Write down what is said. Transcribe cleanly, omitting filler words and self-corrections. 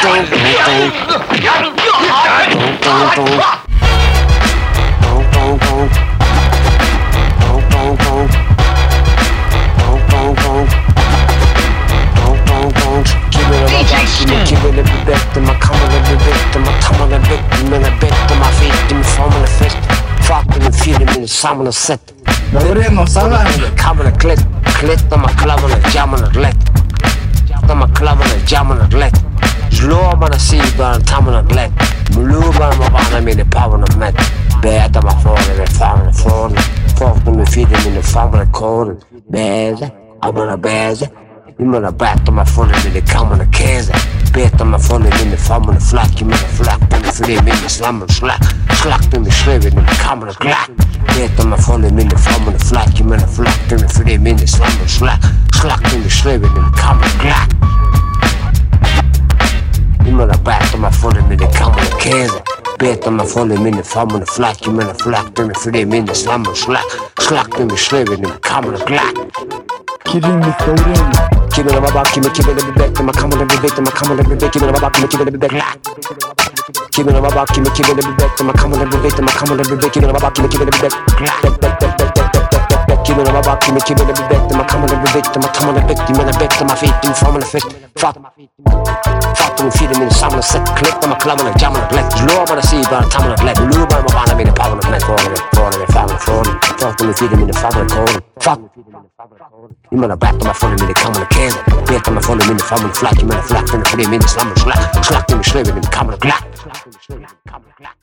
Killen blir bättre, man kammaren blir bättre, man tammar bättre, mina bättre, man vet min formen är fett. Fatten min film, min samman sätt. Kammaren klätt, man klammarna, jammarna lätt. Man klammarna, jammarna lätt. Slåmarna, sidbarna, tammarna lätt. Mulubarna, man varnar mina powerna mätt. Bäta man får det, fan är från. Fatten min film, min formen är koden. Bäze, ammarna bäze. Imana bäta man får det, mina kammarna käse. Beta man får det, mina formen flack. Imana flack, mina för det, mina slammen slack. Slack, mina skriver, mina kammarna glack. Beta man får det, mina formen flack. Imana flack, mina för det, mina slammen slack. Slack, mina skriver, mina kammarna glack. Imana bäta man får det, mina kammarna käse. Beta man får det, mina formen flack. Imana flack, mina för det, mina slammen slack. Slack, mina skriver, mina kammarna glack. Kirin historien. Killen var back, killen blir bättre, man kammaren blir bättre, man kammaren blir bättre, killen var back, killen blir bättre. Killen var back, killen blir bättre, man kammaren blir bättre, man kammaren blir bättre, killen var back, killen blir bättre. Killen var back, killen blir bättre, man kammaren blir bättre, man kammaren blir bättre, man är bättre, man vet din formen är fett. Fattar min film, min samman sätt, klättar man klammarna, jammarna lätt. Slåmarna, sidbarna, tammarna lätt. Lubarna, man varnar mina powerna mätt. Får det, fan är från. Fattar min film, min formen är koden. Imana bäta man får det, mina kammarna käse. Beta man får det, mina formen flack. Imana flack, för det, mina slammen slack. Slack, mina skriver, mina kammarna glack.